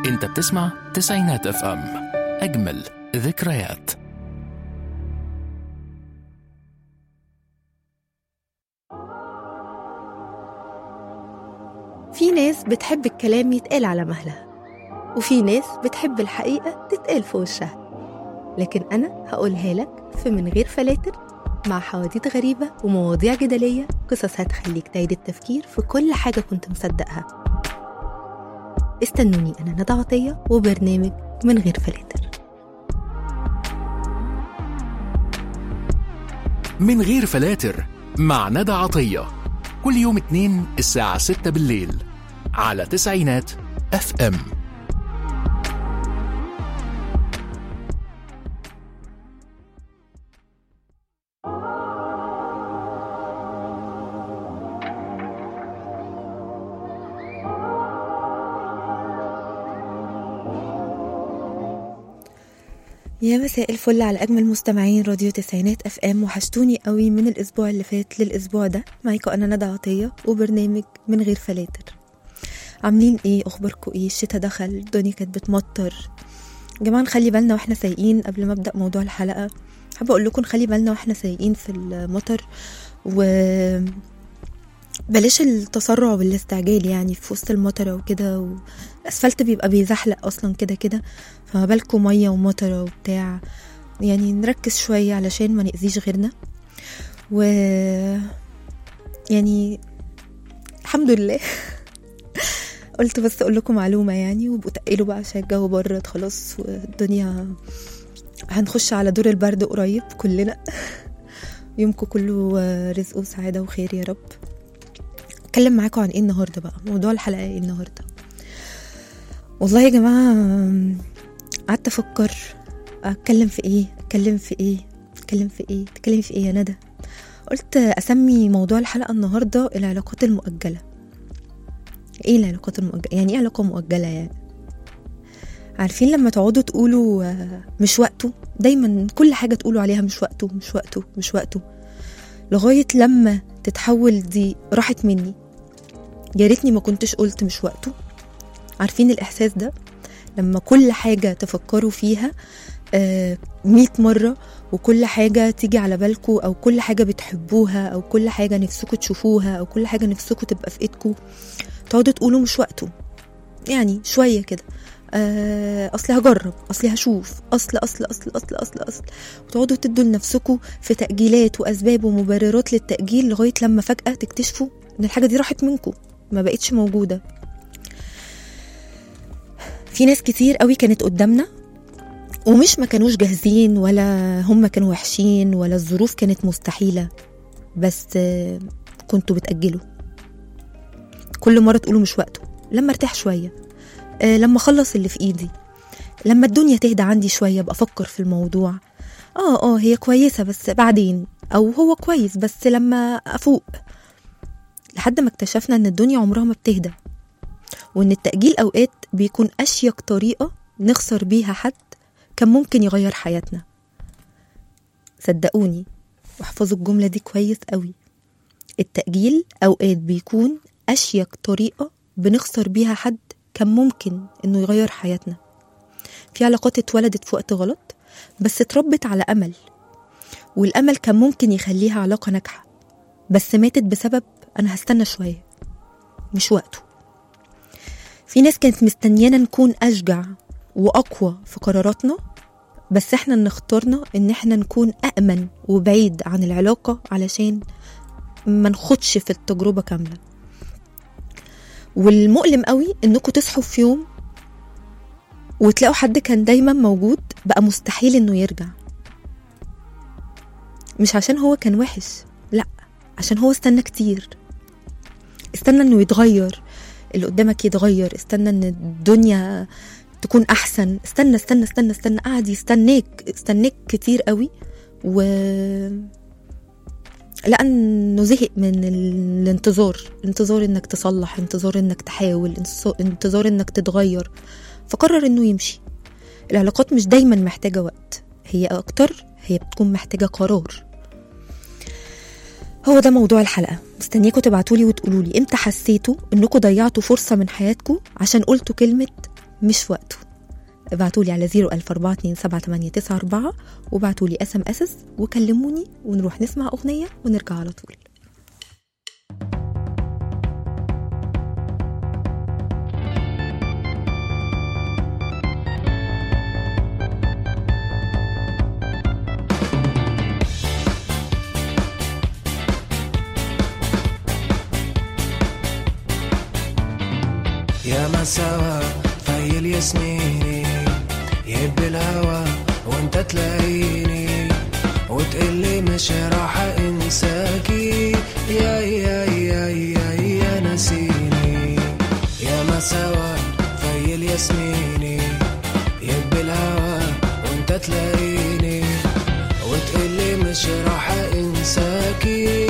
انت بتسمع تسعينات اف ام، اجمل ذكريات. في ناس بتحب الكلام يتقال على مهلها، وفي ناس بتحب الحقيقة تتقال في وشها. لكن أنا هقولها لك في من غير فلاتر، مع حواديت غريبة ومواضيع جدلية، قصص هتخليك تعيد التفكير في كل حاجة كنت مصدقها. استنوني، أنا ندى عطية، وبرنامج من غير فلاتر. من غير فلاتر مع ندى عطية، كل يوم اثنين الساعة 6 بالليل على تسعينات اف ام. يا مساء الفل على أجمل مستمعين راديو تسعينات اف ام. وحشتوني قوي من الأسبوع اللي فات للأسبوع ده. معاكم أنا ندى عطية وبرنامج من غير فلاتر. عاملين ايه؟ أخباركم ايه؟ الشتاء دخل، الدنيا كانت بتمطر. جماعة نخلي بالنا واحنا سايقين. قبل ما أبدأ موضوع الحلقة حابة أقول لكم نخلي بالنا واحنا سايقين في المطر، وبلاش التسرع والاستعجال يعني في وسط المطرة وكده. الأسفلت بيبقى بيزحلق أصلا كده، فما بالكم مية ومطرة وبتاع. يعني نركز شوية علشان ما نأذيش غيرنا. يعني الحمد لله قلت بس أقول لكم معلومة يعني، وبقوا تقلوا بقى عشان الجو برد خلاص، والدنيا هنخش على دور البرد قريب كلنا. يومكم كله رزق وسعادة وخير يا رب. اتكلم معاكم عن ايه النهاردة بقى؟ موضوع الحلقة ايه النهاردة؟ والله يا جماعة قعدت افكر اتكلم في ايه يا ندى. قلت اسمي موضوع الحلقة النهاردة العلاقات المؤجلة. ايه العلاقات المؤجلة؟ يعني ايه علاقة مؤجلة؟ يعني عارفين لما تقعدوا تقولوا مش وقته، دايما كل حاجة تقولوا عليها مش وقته لغاية لما تتحول دي راحت مني، يا ريتني ما كنتش قلت مش وقته. عارفين الإحساس ده؟ لما كل حاجة تفكروا فيها 100 مرة، وكل حاجة تيجي على بالكم، أو كل حاجة بتحبوها، أو كل حاجة نفسكم تشوفوها، أو كل حاجة نفسكم تبقى في إيدكم، تقعدوا تقولوا مش وقته. يعني شوية كده أصل هجرب، أصل هشوف، أصل وتقعدوا تدوا لنفسكم في تأجيلات وأسباب ومبررات للتأجيل لغاية لما فجأة تكتشفوا إن الحاجة دي راحت منكم، ما بقتش موجودة. في ناس كتير قوي كانت قدامنا، ومش ما كانوش جاهزين، ولا هم كانوا وحشين، ولا الظروف كانت مستحيلة، بس كنتوا بتأجلوا. كل مرة تقولوا مش وقته، لما ارتاح شوية، لما اخلص اللي في ايدي، لما الدنيا تهدى عندي شوية بقى افكر في الموضوع. هي كويسة بس بعدين، او هو كويس بس لما افوق. لحد ما اكتشفنا ان الدنيا عمرها ما بتهدى، وان التأجيل اوقات بيكون اشيك طريقة نخسر بيها حد كان ممكن يغير حياتنا. صدقوني واحفظوا الجملة دي كويس قوي، التأجيل اوقات بيكون اشيك طريقة بنخسر بيها حد كان ممكن انه يغير حياتنا. في علاقات اتولدت في وقت غلط بس اتربت على امل، والامل كان ممكن يخليها علاقة ناجحة، بس ماتت بسبب انا هستنى شوية، مش وقته. في ناس كانت مستنيانا نكون اشجع واقوى في قراراتنا، بس احنا اللي اخترنا ان احنا نكون أأمن وبعيد عن العلاقة علشان ما نخدش في التجربة كاملة. والمؤلم قوي انكم تصحوا في يوم وتلاقوا حد كان دايما موجود بقى مستحيل انه يرجع، مش عشان هو كان وحش، لا، عشان هو استنى كتير، استنى انه يتغير، اللي قدامك يتغير، استنى ان الدنيا تكون احسن، استنى قاعد يستناك كتير قوي، لأنه زهق من الانتظار انك تصلح، انتظار انك تحاول، انتظار انك تتغير، فقرر انه يمشي. العلاقات مش دايما محتاجة وقت، هي بتكون محتاجة قرار. هو ده موضوع الحلقة. مستنياكم تبعتولي وتقولولي امتى حسيتوا انكم ضيعتوا فرصة من حياتكم عشان قلتوا كلمة مش وقته. ابعتولي على 014278994 وابعتولي SMS وكلموني ونروح نسمع أغنية ونرجع على طول. يا مساوى في الياسميني يهب الهوى وانت تلاقيني وتقلي مش راح انساكي يا نسيني. يا مساوى في الياسميني يهب الهوى وانت تلاقيني وتقلي مش راح انساكي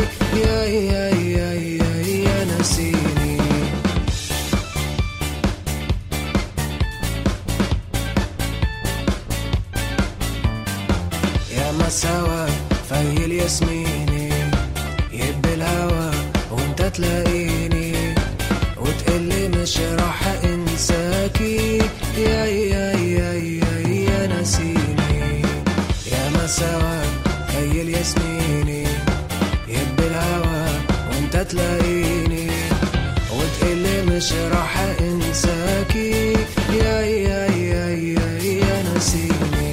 يا نسيني. سوا في الياسميني يهب الهوى وانت تلاقيني وتقلي مش راح انساكي يا نسيني. يا مساوى في الياسميني يهب الهوى وانت تلاقيني وتقلي مش راح انساكي يا نسيني.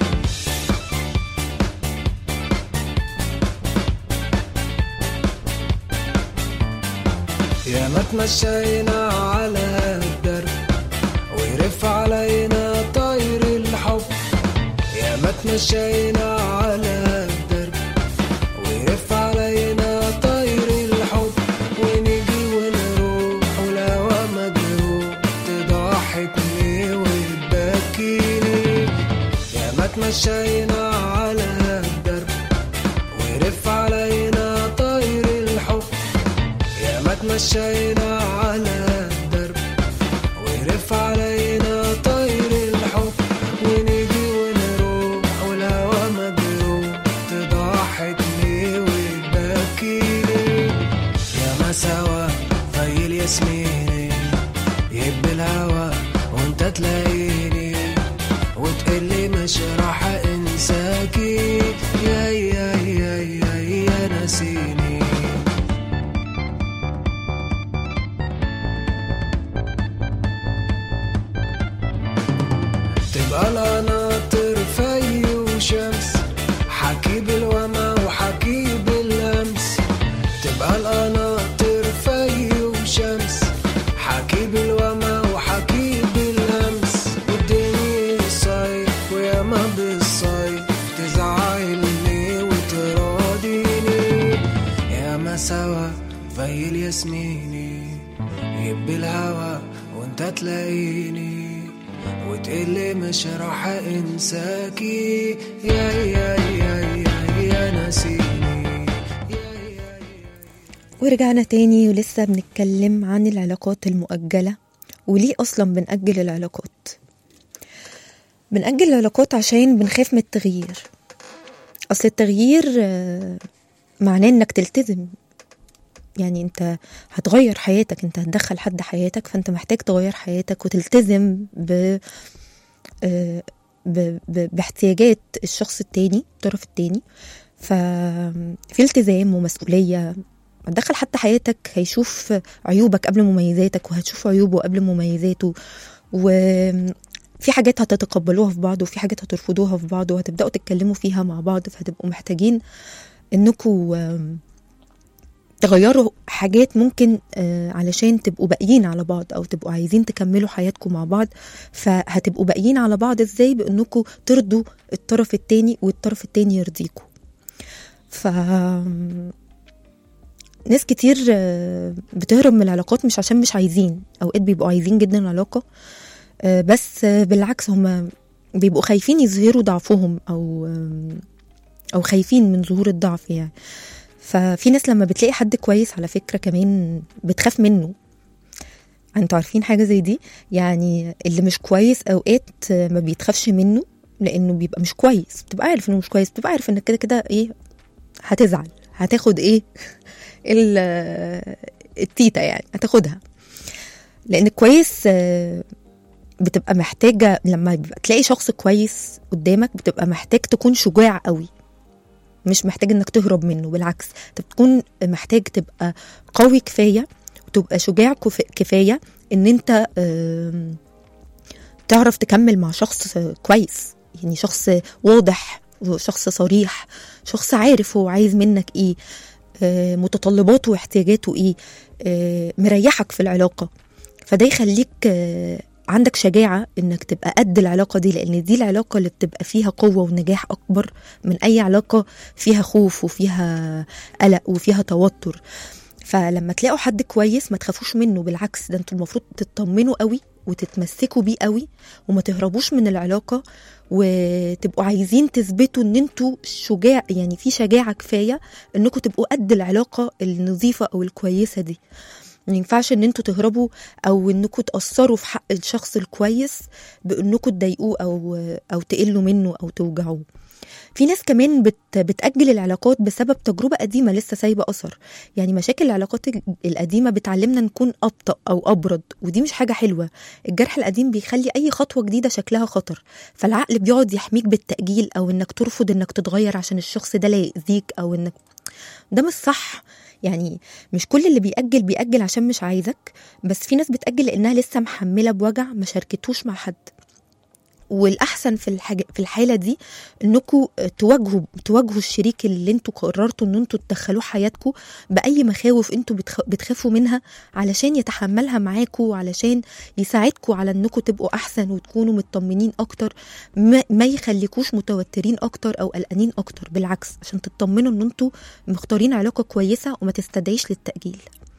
يا ما تمشينا على الدرب ويرف علينا طير الحب. يا ما تمشينا على الدرب ويرف علينا طير الحب ونيجي ونروح والهوا مجروح تضحكني وتبكيني. يا ما تمشينا على الدرب ويرف علينا طير الحب. ما تمشينا على الدرب ويرف علينا طير الحب ونيجي ونروح والهوا مجروح تضحكني وتبكيني. يا مساوى في الياسميني يهب الهوى وانت تلاقيني وتقلي مش راح انساكي يا نسيني. تبقى القناطر في وشمس حكي بالوما وحكي باللمس. تبقى القناطر في وشمس حكي بالوما وحكي باللمس. والدنيا صيف ويا ما بالصيف تزعلني وتراضيني. يا مساوى في الياسميني يهب الهوى وانت تلاقيني وتقلي مش راح انساكي يا نسيني. ورجعنا تاني ولسه بنتكلم عن العلاقات المؤجلة وليه أصلا بنأجل العلاقات. بنأجل العلاقات عشان بنخاف من التغيير. أصل التغيير معناه إنك تلتزم. يعني انت هتغير حياتك، انت هتدخل حد حياتك، فانت محتاج تغير حياتك وتلتزم باحتياجات الشخص التاني، الطرف التاني. ففي التزام ومسؤولية. هتدخل حد حياتك هيشوف عيوبك قبل مميزاتك وهتشوف عيوبه قبل مميزاته، وفي حاجات هتتقبلوها في بعض وفي حاجات هترفضوها في بعض وهتبدأوا تتكلموا فيها مع بعض. فهتبقوا محتاجين انكم تغيروا حاجات ممكن علشان تبقوا باقيين على بعض أو تبقوا عايزين تكملوا حياتكم مع بعض. فهتبقوا باقيين على بعض ازاي؟ بأنكم ترضوا الطرف التاني والطرف التاني يرضيكم. ناس كتير بتهرب من العلاقات مش عشان مش عايزين، أوقات بيبقوا عايزين جدا العلاقة، بس بالعكس هم بيبقوا خايفين يظهروا ضعفهم أو خايفين من ظهور الضعف يعني. ففي ناس لما بتلاقي حد كويس على فكرة كمان بتخاف منه. انتوا عارفين حاجة زي دي؟ يعني اللي مش كويس اوقات ما بيتخافش منه لانه بيبقى مش كويس. بتبقى عارف انه مش كويس، بتبقى عارف انك كده كده ايه هتزعل، هتاخد ايه التيتا يعني هتاخدها. لان الكويس بتبقى محتاجة لما تلاقي شخص كويس قدامك بتبقى محتاج تكون شجاع قوي، مش محتاج انك تهرب منه، بالعكس انت بتكون محتاج تبقى قوي كفاية وتبقى شجاع كفاية ان انت تعرف تكمل مع شخص كويس، يعني شخص واضح وشخص صريح، شخص عارف هو عايز منك ايه، متطلباته واحتياجاته ايه، مريحك في العلاقة. فده يخليك عندك شجاعة انك تبقى قد العلاقة دي، لان دي العلاقة اللي بتبقى فيها قوة ونجاح اكبر من اي علاقة فيها خوف وفيها قلق وفيها توتر. فلما تلاقوا حد كويس ما تخافوش منه، بالعكس ده انتوا المفروض تطمنوا قوي وتتمسكوا بيه قوي وما تهربوش من العلاقة، وتبقوا عايزين تثبتوا ان انتوا شجاع، يعني في شجاعة كفاية انكم تبقوا قد العلاقة النظيفة او الكويسة دي. ما ينفعش ان انتوا تهربوا او انكم تأثروا في حق الشخص الكويس بانكم تضايقوه او تقلوا منه او توجعوه. في ناس كمان بتأجل العلاقات بسبب تجربة قديمة لسه سايبة أثر، يعني مشاكل العلاقات القديمة بتعلمنا نكون أبطأ أو أبرد، ودي مش حاجة حلوة. الجرح القديم بيخلي أي خطوة جديدة شكلها خطر، فالعقل بيقعد يحميك بالتأجيل أو إنك ترفض إنك تتغير عشان الشخص ده لا يأذيك، أو إنك ده مش صح. يعني مش كل اللي بيأجل عشان مش عايزك، بس في ناس بتأجل لأنها لسه محملة بوجع ما شاركتوش مع حد. والأحسن في الحالة دي إنكم تواجهوا الشريك اللي انتوا قررتوا إن انتوا تدخلوه حياتكم بأي مخاوف انتوا بتخافوا منها، علشان يتحملها معاكم وعلشان يساعدكم على إنكم تبقوا أحسن وتكونوا مطمنين أكتر، ما يخليكوش متوترين أكتر أو قلقانين أكتر، بالعكس عشان تطمنوا إن انتوا مختارين علاقة كويسة وما تستدعيش للتأجيل.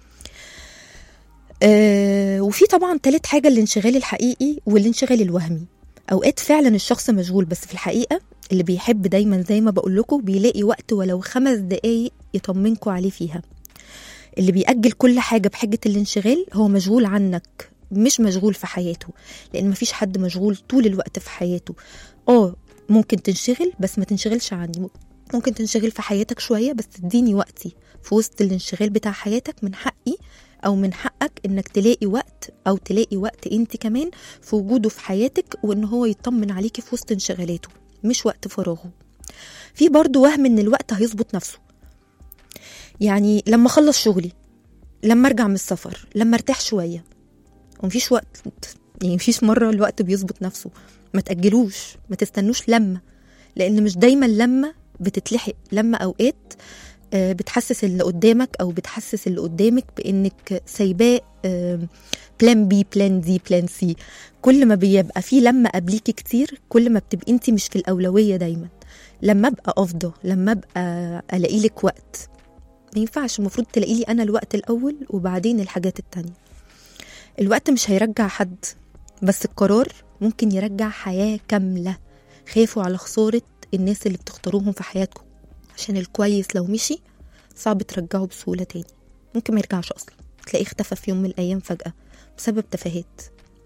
وفي طبعا ثالث حاجة الانشغال الحقيقي والانشغال الوهمي. أوقات فعلا الشخص مشغول، بس في الحقيقة اللي بيحب دايما زي ما بقول لكم بيلاقي وقت ولو 5 دقايق يطمنكوا عليه فيها. اللي بيأجل كل حاجة بحجة الانشغال هو مشغول عنك، مش مشغول في حياته، لأن مفيش حد مشغول طول الوقت في حياته. ممكن تنشغل بس ما تنشغلش عني، ممكن تنشغل في حياتك شوية بس تديني وقتي في وسط الانشغال بتاع حياتك. من حقي أو من حقك إنك تلاقي وقت أو تلاقي وقت أنت كمان في وجوده في حياتك، وإن هو يطمن عليكي في وسط انشغالاته مش وقت فراغه. في برضو وهم إن الوقت هيظبط نفسه، يعني لما أخلص شغلي، لما أرجع من السفر، لما أرتاح شوية، ومفيش وقت، يعني مفيش مرة الوقت بيظبط نفسه. ما تأجلوش، ما تستنوش لأن مش دايما لما بتتلحق، لما أوقات بتحسس اللي قدامك أو بتحسس اللي قدامك بأنك سايباه بلان بي بلان دي بلان سي. كل ما بيبقى فيه لما قبليكي كتير كل ما بتبقى انتي مش في الأولوية دايما. لما أبقى أفضل، لما أبقى ألاقي لك وقت، ما ينفعش، المفروض تلاقي لي أنا الوقت الأول وبعدين الحاجات التانية. الوقت مش هيرجع حد، بس القرار ممكن يرجع حياة كاملة. خافوا على خسارة الناس اللي بتختاروهم في حياتكم، عشان الكويس لو مشي صعب ترجعه بسهولة تاني، ممكن ما يرجعش أصلا، تلاقيه اختفى في يوم من الأيام فجأة بسبب تفاهات.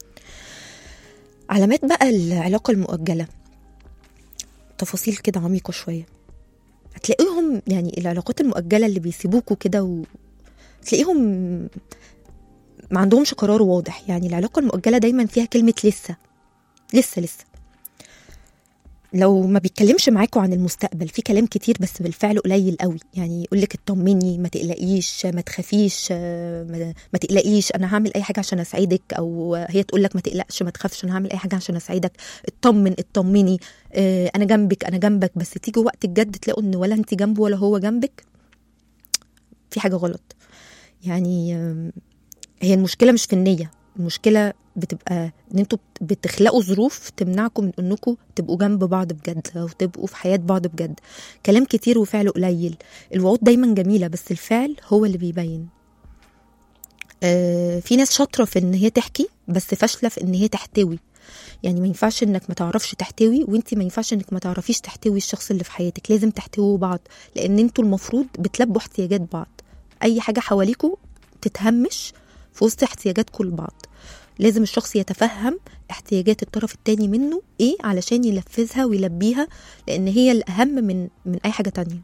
علامات بقى العلاقة المؤجلة تفاصيل كده عميقة شوية، هتلاقيهم يعني العلاقات المؤجلة اللي بيسيبوكوا كده تلاقيهم ما عندهمش قرار واضح. يعني العلاقة المؤجلة دايما فيها كلمة لسه. لو ما بيتكلمش معاكوا عن المستقبل، في كلام كتير بس بالفعل قليل قوي. يعني يقولك اطمني، ما تقلقيش، ما تخافيش، ما تقلقيش، انا هعمل اي حاجه عشان اسعدك، او هي تقولك ما تقلقش ما تخافش، انا هعمل اي حاجه عشان اسعدك، اطمني، انا جنبك. بس تيجي وقت الجد تلاقوا ان ولا انت جنبه ولا هو جنبك، في حاجه غلط. يعني هي المشكله مش في النيه، المشكله بتبقى ان انتوا بتخلقوا ظروف تمنعكم من انكم تبقوا جنب بعض بجد او تبقوا في حياة بعض بجد. كلام كتير وفعل قليل. الوعود دايما جميلة بس الفعل هو اللي بيبين. في ناس شاطرة في ان هي تحكي بس فاشلة في ان هي تحتوي. يعني ما ينفعش انك ما تعرفش تحتوي، وانتي ما ينفعش انك ما تعرفيش تحتوي الشخص اللي في حياتك. لازم تحتووا بعض، لان انتوا المفروض بتلبوا احتياجات بعض. اي حاجة حواليكوا تتهمش في وسط احتياجاتكم لبعض. لازم الشخص يتفهم احتياجات الطرف التاني منه ايه علشان ينفذها ويلبيها، لان هي الاهم من اي حاجة تانية.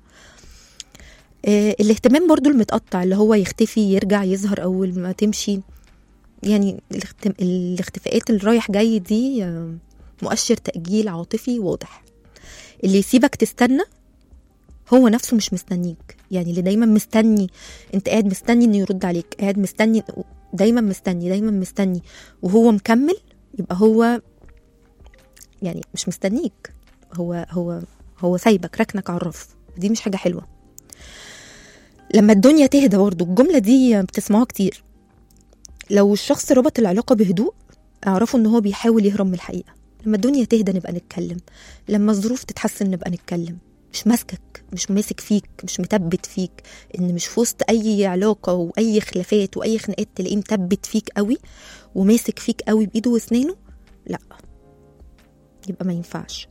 الاهتمام برضو المتقطع، اللي هو يختفي يرجع يظهر اول ما تمشي، يعني الاختفاءات اللي رايح جاي دي مؤشر تأجيل عاطفي واضح. اللي يسيبك تستنى هو نفسه مش مستنيك. يعني اللي دايما مستني، انت قاعد مستني انه يرد عليك، قاعد مستني، دايما مستني وهو مكمل، يبقى هو يعني مش مستنيك، هو سايبك ركنك على الرف. دي مش حاجة حلوة. لما الدنيا تهدى، برضو الجملة دي بتسمعوها كتير، لو الشخص ربط العلاقة بهدوء اعرفوا ان هو بيحاول يهرب من الحقيقة. لما الدنيا تهدى نبقى نتكلم، لما الظروف تتحسن نبقى نتكلم. مش ماسكك، مش ماسك فيك، مش متبت فيك، ان مش في وسط اي علاقة واي خلافات واي خناقات تلاقيه متبت فيك قوي وماسك فيك قوي بايده واسنانه. لا، يبقى ما ينفعش.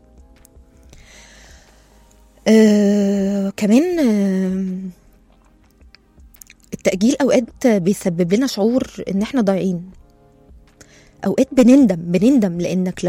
كمان التأجيل اوقات بيسبب لنا شعور ان احنا ضايعين. اوقات بنندم لانك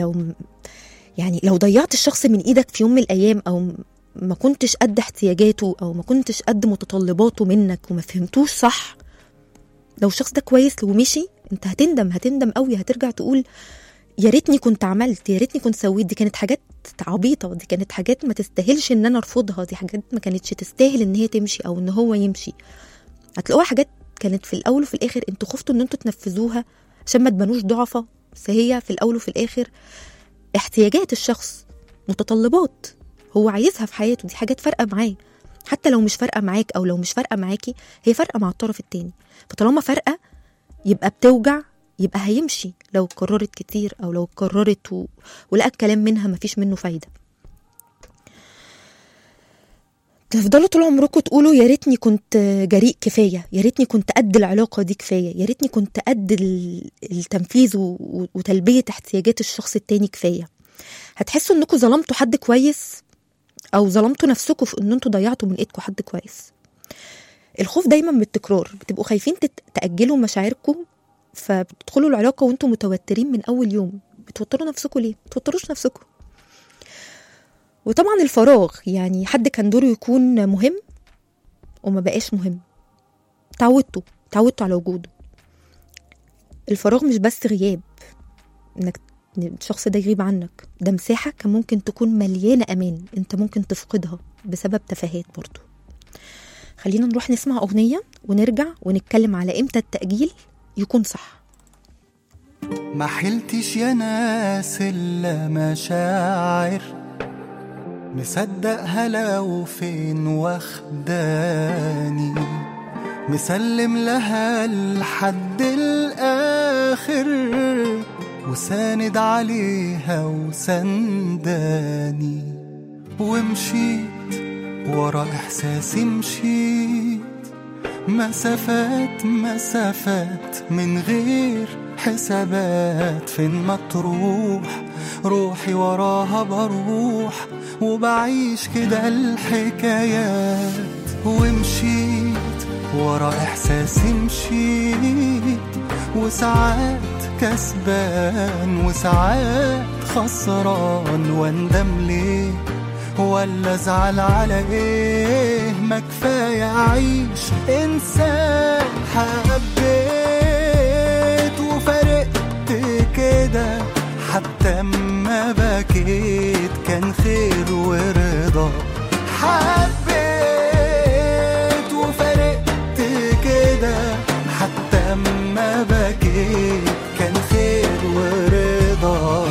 لو ضيعت الشخص من ايدك في يوم من الايام، او ما كنتش قد احتياجاته، او ما كنتش قد متطلباته منك وما فهمتوش صح. لو الشخص ده كويس ومشي، انت هتندم قوي. هترجع تقول يا ريتني كنت عملت، يا ريتني كنت سويت. دي كانت حاجات عبيطة، دي كانت حاجات ما تستاهلش ان انا ارفضها، دي حاجات ما كانتش تستاهل ان هي تمشي او ان هو يمشي. هتلاقوها حاجات كانت في الاول وفي الاخر انتوا خفتوا ان انتوا تنفذوها عشان ما تبانوش ضعفة، بس هي في الاول وفي الاخر احتياجات الشخص، متطلبات هو عايزها في حياته. دي حاجات فارقة معاه، حتى لو مش فارقة معاك او لو مش فارقة معاكي، هي فارقة مع الطرف التاني. فطالما فارقة يبقى بتوجع، يبقى هيمشي لو اتكررت كتير، او لو اتكررت ولقى الكلام منها مفيش منه فايدة. تفضلوا طول عمركم تقولوا يا ريتني كنت جريء كفاية، يا ريتني كنت قد العلاقة دي كفاية، يا ريتني كنت قد التنفيذ وتلبية احتياجات الشخص التاني كفاية. هتحسوا انكم ظلمتوا حد كويس، او ظلمتوا نفسكم في ان انتوا ضيعتوا من ايدكم حد كويس. الخوف دايما من التكرار، بتبقوا خايفين تأجلوا مشاعركم، فبتدخلوا العلاقة وانتوا متوترين من اول يوم. بتوتروا نفسكم ليه؟ بتوتروش نفسكم. وطبعا الفراغ، يعني حد كان دوره يكون مهم وما بقاش مهم، تعودتوا على وجوده. الفراغ مش بس غياب، انك الشخص ده يغيب عنك، ده مساحة كان ممكن تكون مليانة امان، انت ممكن تفقدها بسبب تفاهات برضو. خلينا نروح نسمع اغنية ونرجع ونتكلم على امتى التأجيل يكون صح. ما حلتش يا ناس إلا مشاعر، مصدقها لو فين واخداني، مسلم لها لحد الآخر، وساند عليها وسنداني. ومشيت ورا إحساسي، مشيت مسافات من غير حسابات. فين ما تروح روحي وراها بروح، وبعيش كده الحكايات. ومشيت ورا إحساسي، مشيت وساعات كسبان وساعات خسران، واندم ليه ولا ازعل على ايه؟ ما كفاية اعيش انسان. حبيت وفرقت كده، حتى ما بكيت كان خير ورضا. حبيت وفرقت كده، حتى ما بكيت كان خير ورضا.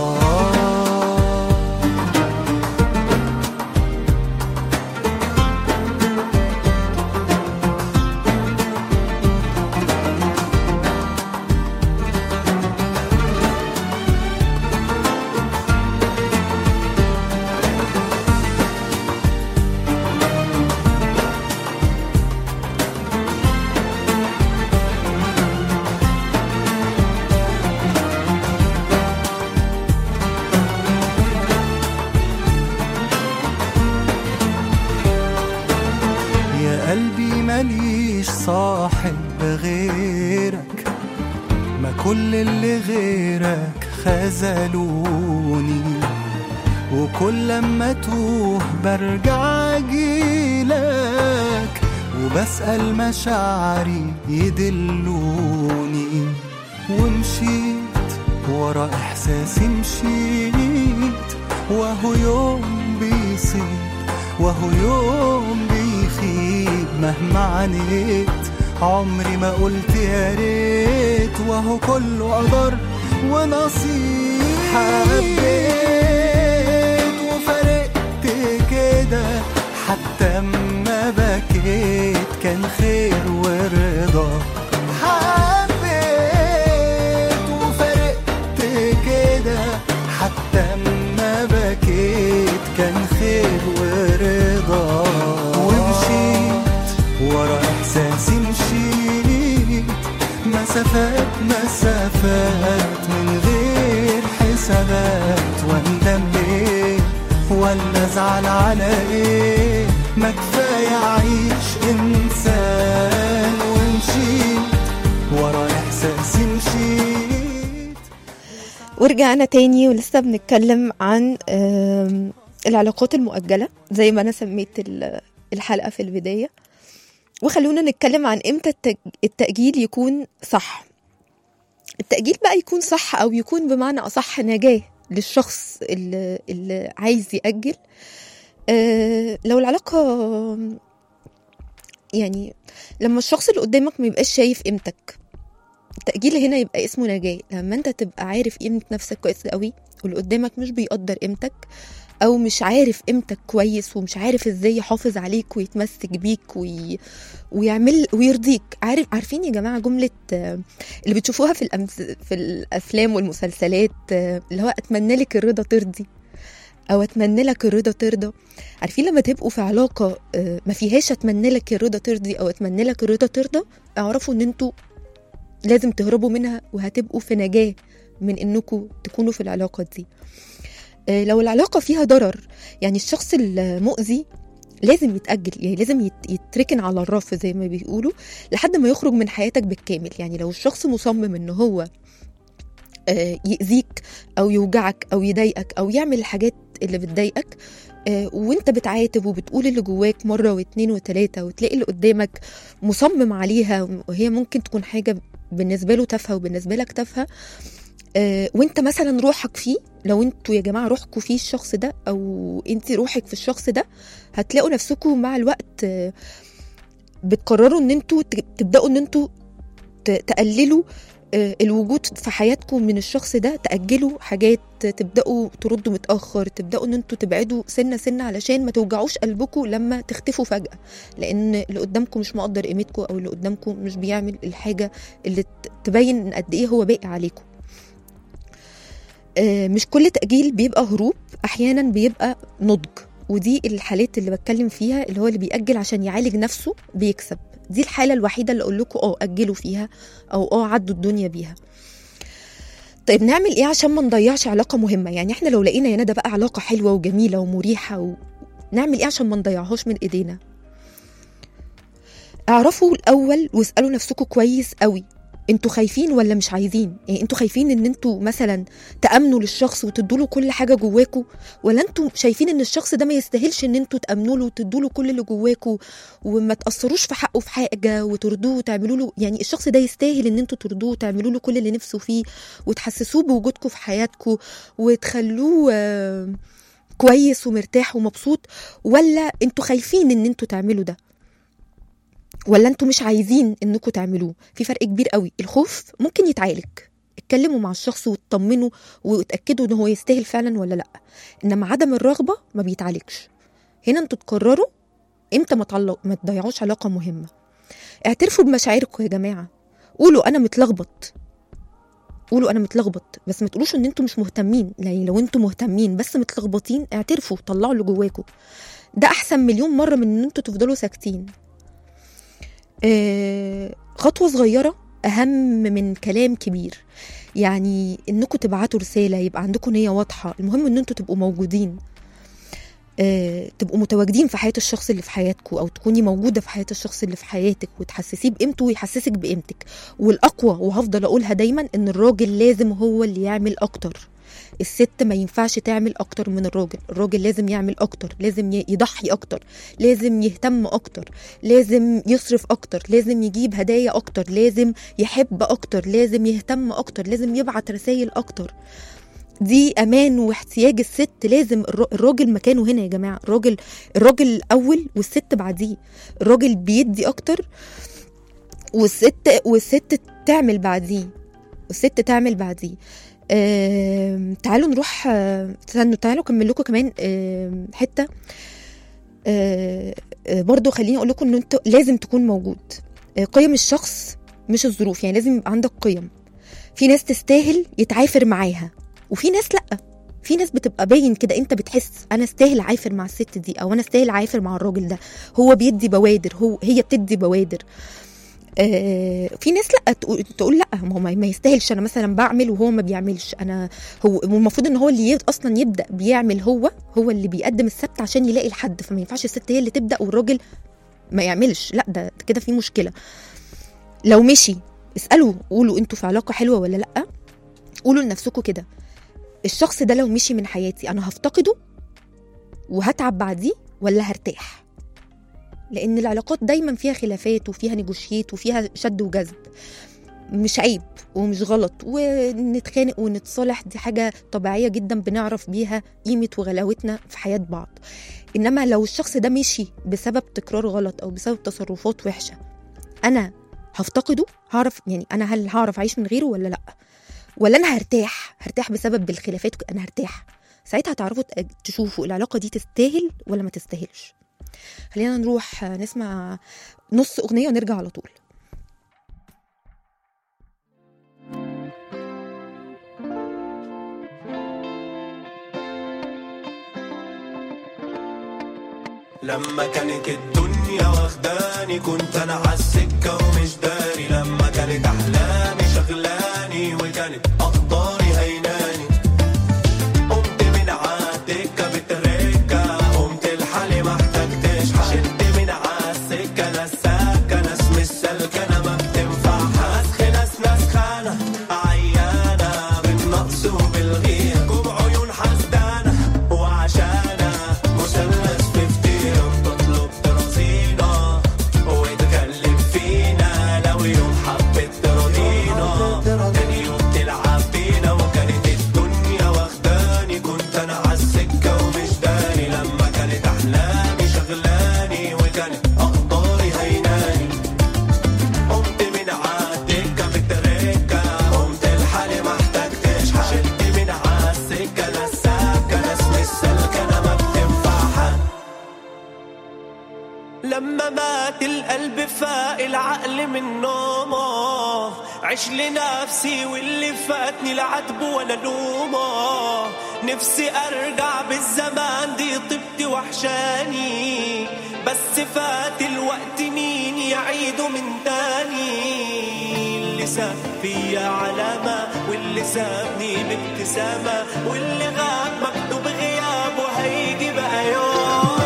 ماليش صاحب غيرك، ما كل اللي غيرك خذلوني، وكل لما توه برجع اجيلك، وبسأل مشاعري يدلوني. ورا إحساسي مشيت، وهو يوم بيصيب وهو يوم بيخيب. مهما عانيت عمري ما قلت يا ريت، وهو كله قدر ونصيب. حبيت وفرقت كده، حتى ما بكيت كان خير ورضا. حبيت وفرقت كده، حتى ما بكيت كان خير ورضا. ومشيت ورا إحساسي مشيت، مسافات من غير حسابات. واندم ليه ولا ازعل على ايه؟ ما كفاية عيش انسان. ومشيت ورا احساسي مشيت. ورجعنا تاني ولسه بنتكلم عن العلاقات المؤجلة زي ما أنا سميت الحلقة في البداية. وخلونا نتكلم عن إمتى التأجيل يكون صح. التأجيل بقى يكون صح أو يكون بمعنى أصح نجاة للشخص اللي عايز يأجل. لو العلاقة يعني لما الشخص اللي قدامك ما يبقاش شايف قيمتك، التأجيل هنا يبقى اسمه نجاة. لما انت تبقى عارف قيمة نفسك كويس قوي واللي قدامك مش بيقدر قيمتك او مش عارف قيمتك كويس ومش عارف ازاي يحافظ عليك ويتمسك بيك ويعمل ويرضيك. عارفين يا جماعة جملة اللي بتشوفوها في الافلام والمسلسلات اللي هو اتمنى لك الرضا ترضي او اتمنى لك الرضا ترضى. عارفين لما تبقوا في علاقة ما فيهاش اتمنى لك الرضا ترضي او اتمنى لك الرضا ترضى، اعرفوا ان انتوا لازم تهربوا منها وهتبقوا في نجاة من انكم تكونوا في العلاقة دي. لو العلاقة فيها ضرر، يعني الشخص المؤذي لازم يتأجل، يعني لازم يتركن على الرف زي ما بيقولوا لحد ما يخرج من حياتك بالكامل. يعني لو الشخص مصمم انه هو يأذيك او يوجعك او يضايقك او يعمل الحاجات اللي بتضايقك وانت بتعاتب وبتقول اللي جواك مرة واثنين وثلاثة، وتلاقي اللي قدامك مصمم عليها وهي ممكن تكون حاجة بالنسبة له تافهة وبالنسبة لك تافهة، وانت مثلا روحك فيه، لو انتوا يا جماعة روحكوا فيه الشخص ده او انت روحك في الشخص ده، هتلاقوا نفسكوا مع الوقت بتقرروا ان انتوا تبدأوا ان انتوا تقللوا الوجود في حياتكم من الشخص ده، تأجلوا حاجات، تبدأوا تردوا متأخر، تبدأوا ان انتوا تبعدوا سنة علشان ما توجعوش قلبكم لما تختفوا فجأة، لان اللي قدامكم مش مقدر قيمتكم او اللي قدامكم مش بيعمل الحاجة اللي تبين قد ايه هو باقي عليكم. مش كل تأجيل بيبقى هروب، احيانا بيبقى نضج، ودي الحالات اللي بتكلم فيها اللي هو اللي بيأجل عشان يعالج نفسه بيكسب. دي الحالة الوحيدة اللي اقول لكم أجلوا فيها او عدوا الدنيا بيها. طيب نعمل ايه عشان ما نضيعش علاقة مهمة؟ يعني احنا لو لقينا يا ندى بقى علاقة حلوة وجميلة ومريحة نعمل ايه عشان ما نضيعهاش من ايدينا؟ اعرفوا الاول واسألوا نفسكم كويس قوي، انتوا خايفين ولا مش عايزين؟ يعني انتوا خايفين ان انتوا مثلا تأمنوا للشخص وتدوله كل حاجة جواكوا، ولا انتوا شايفين ان الشخص ده ما يستاهلش ان انتوا تأمنوا له وتدوله كل اللي جواكوا وما تأثروش في حقه في حاجة وترضوه وتعملوا له، يعني الشخص ده يستاهل ان انتوا ترضوه وتعملوا له كل اللي نفسه فيه وتحسسوه بوجودكم في حياتكم وتخلوه كويس ومرتاح ومبسوط، ولا انتوا خايفين ان انتوا تعملوا ده، ولا انتوا مش عايزين انكم تعملوه؟ في فرق كبير قوي. الخوف ممكن يتعالج، اتكلموا مع الشخص وتطمنوا وتأكدوا انه هو يستاهل فعلا ولا لا، انما عدم الرغبة ما بيتعالجش. هنا انتوا تقرروا امتى ما تضيعوش علاقة مهمة. اعترفوا بمشاعركم يا جماعة، قولوا انا متلخبط، قولوا انا متلخبط، بس ما تقولوش ان انتوا مش مهتمين. يعني لو انتوا مهتمين بس متلخبطين، اعترفوا، طلعوا اللي جواكم. ده احسن مليون مرة من ان انتوا تفضلوا ساكتين. خطوة صغيرة أهم من كلام كبير. يعني إنكم تبعتوا رسالة، يبقى عندكم نية واضحة، المهم إن أنتوا تبقوا موجودين. تبقوا متواجدين في حياة الشخص اللي في حياتكم، أو تكوني موجودة في حياة الشخص اللي في حياتك وتحسسيه بقيمته ويحسسك بقيمتك. والأقوى وهفضل أقولها دايما إن الراجل لازم هو اللي يعمل أكتر. الست ما ينفعش تعمل أكتر من الراجل. الراجل لازم يعمل أكتر، لازم يضحي أكتر، لازم يهتم أكتر، لازم يصرف أكتر، لازم يجيب هدايا أكتر، لازم يحب أكتر، لازم يهتم أكتر، لازم يبعت رسائل أكتر. دي امان واحتياج الست. لازم الراجل مكانه هنا يا جماعه. الراجل الاول والست بعديه. الراجل بيدي اكتر والست تعمل بعديه. تعالوا نروح، تعالوا اكمل لكم كمان حته. برضو خليني اقول لكم ان انتوا لازم تكون موجود. قيم الشخص مش الظروف، يعني لازم يبقى عندك قيم. في ناس تستاهل يتعافر معاها وفي ناس لأ. في ناس بتبقى باين كده، انت بتحس انا استاهل عافر مع الست دي، او انا استاهل عافر مع الراجل ده، هو بيدي بوادر، هي بتدي بوادر. في ناس لا تقول لا، ما يستاهلش، انا مثلا بعمل وهو ما بيعملش. هو المفروض ان هو اللي اصلا يبدا بيعمل، هو اللي بيقدم السبت عشان يلاقي الحد. فما ينفعش الست هي اللي تبدا والراجل ما يعملش، لا ده كده في مشكله. لو مشي اسالوا، قولوا انتوا في علاقه حلوه ولا لا. قولوا لنفسكم كده، الشخص ده لو مشي من حياتي انا هفتقده وهتعب بعديه ولا هرتاح؟ لان العلاقات دايما فيها خلافات وفيها نيجوشيت وفيها شد وجذب. مش عيب ومش غلط، ونتخانق ونتصالح، دي حاجة طبيعية جدا بنعرف بيها قيمة وغلاوتنا في حياة بعض. انما لو الشخص ده مشي بسبب تكرار غلط او بسبب تصرفات وحشة، انا هفتقده؟ هعرف يعني انا هل هعرف اعيش من غيره ولا لا؟ ولا انا هرتاح بسبب الخلافات؟ انا هرتاح ساعتها. هتعرفوا تشوفوا العلاقة دي تستاهل ولا ما تستاهلش. خلينا نروح نسمع نص أغنية ونرجع على طول. لما كانت الدنيا واخداني كنت انا عالسكة ومش داري، لما كانت احلامي شغلاني وكانت اقداري هيناني، قمت من عالدكة بتركة، قمت لحالي ما احتجتش، شلت من عالسكة ناس ساكة، ناس مش سالكة، انا ما بتنفعش، ناس خانة عيانة بالنقص وبالغير، كوب عيون حسدانة وعشانة مثلث في فتيرة، بتطلب ترازينا وتكلم فينا، لو يوم حبت تراضينا تاني يوم تلعب بينا. وكانت الدنيا واخداني كنت انا عالسكة ومش داري، لما كانت احلامي شغلاني وكانت اقداري هيناني، قمت من عالدكة بتركة، قمت لحالي ما احتجتش، شلت من عالسكة ناس ساكة، ناس مش سالكة، انا ما بتنفعها. لما مات القلب فاق العقل من نومه، عيش لنفسي واللي فاتني لا عاتبه ولا لومه، نفسي ارجع بالزمان دي طبتي وحشاني، بس فات الوقت مين يعيده من تاني، اللي ساب فيا علامة واللي سابني بابتسامة، واللي غاب مكتوب غيابه هيجي بقى يوم.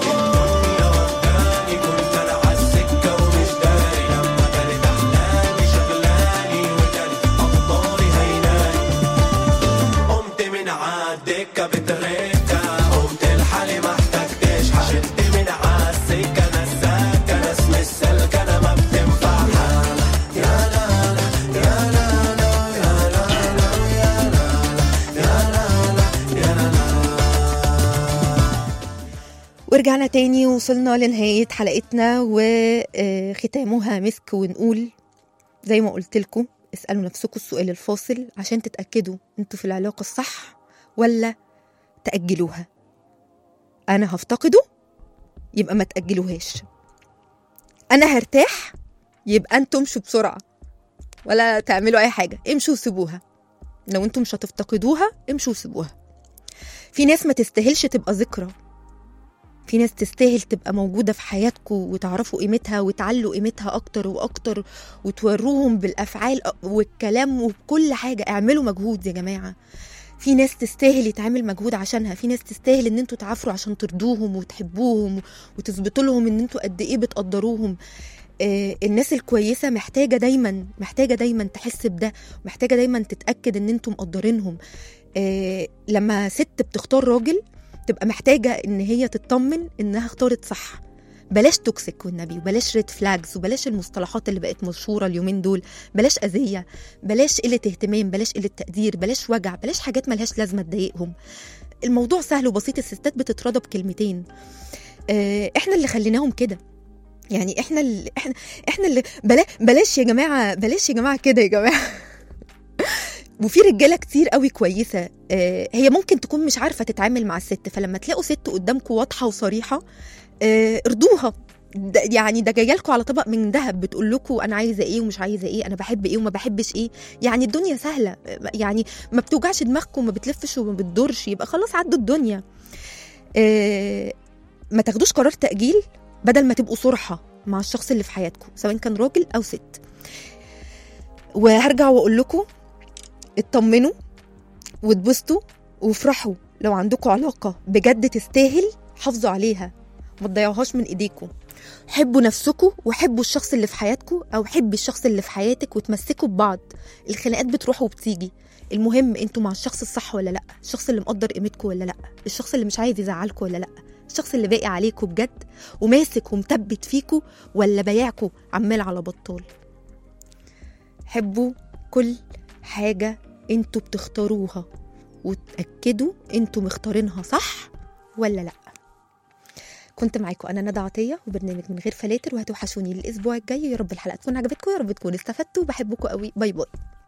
دكة بتركة، قمت لحالي ما احتجتش، شلت من عالسكة ناس ساكة، ناس مش سالكة، انا ما بتنفعها. يا لا لا يا لا لا يا لا لا يا لا لا يا لا لا. ورجعنا تاني وصلنا لنهاية حلقتنا وختامها مسك، ونقول زي ما قلت لكم اسألوا نفسكم السؤال الفاصل عشان تتأكدوا انتوا في العلاقة الصح ولا تأجلوها. أنا هفتقده يبقى ما تأجلوهاش، أنا هرتاح يبقى أنتم امشوا بسرعة ولا تعملوا أي حاجة، امشوا وسيبوها. لو أنتم مش هتفتقدوها امشوا وسيبوها. في ناس ما تستاهلش تبقى ذكرى، في ناس تستاهل تبقى موجودة في حياتكم وتعرفوا قيمتها وتعلوا قيمتها أكتر وأكتر، وتوروهم بالأفعال والكلام وبكل حاجة. اعملوا مجهود يا جماعة. في ناس تستاهل يتعامل مجهود عشانها، في ناس تستاهل ان انتوا تعافروا عشان ترضوهم وتحبوهم وتثبتوا لهم ان انتوا قد ايه بتقدروهم. الناس الكويسة محتاجة دايما تحس بده، محتاجة دايما تتأكد ان انتوا مقدرينهم. لما ست بتختار راجل تبقى محتاجة ان هي تطمن انها اختارت صح. بلاش توكسيك والنبي، وبلاش ريد فلاجز، وبلاش المصطلحات اللي بقت مشهورة اليومين دول، بلاش أذية، بلاش قلة اهتمام، بلاش قلة تقدير، بلاش وجع، بلاش حاجات ملهاش لازمة تضايقهم. الموضوع سهل وبسيط، الستات بتترضى بكلمتين. احنا اللي خليناهم كده، يعني احنا اللي بلاش يا جماعة كده يا جماعة. وفي رجالة كتير قوي كويسة، هي ممكن تكون مش عارفة تتعامل مع الست، فلما تلاقوا ست قدامكم واضحة وصريحة ارضوها. يعني ده جايلكوا على طبق من ذهب، بتقول لكم انا عايزه ايه ومش عايزه ايه، انا بحب ايه وما بحبش ايه. يعني الدنيا سهله، يعني ما بتوجعش دماغكم، ما بتلفش وما بتدورش، يبقى خلاص عدوا الدنيا. ما تاخدوش قرار تأجيل بدل ما تبقوا صرحة مع الشخص اللي في حياتكم، سواء كان راجل او ست. وهرجع واقول لكم اطمنوا واتبسطوا وافرحوا لو عندكم علاقه بجد تستاهل، حافظوا عليها، ما تضيعوهاش من ايديكم. حبوا نفسكم وحبوا الشخص اللي في حياتكم، او حبي الشخص اللي في حياتك، وتمسكوا ببعض. الخناقات بتروح وبتيجي، المهم انتوا مع الشخص الصح ولا لا، الشخص اللي مقدر قيمتكم ولا لا، الشخص اللي مش عايز يزعلكم ولا لا، الشخص اللي باقي عليكم بجد وماسك ومثبت فيكم، ولا بايعكم عمال على بطال. حبوا كل حاجه انتوا بتختاروها، وتأكدوا انتوا مختارينها صح ولا لا. كنت معاكم انا ندى عطيه وبرنامج من غير فلاتر، وهتوحشوني الاسبوع الجاي. يا رب الحلقه تكون عجبتكم، يا رب تكونوا استفدتوا، بحبكم قوي، باي باي.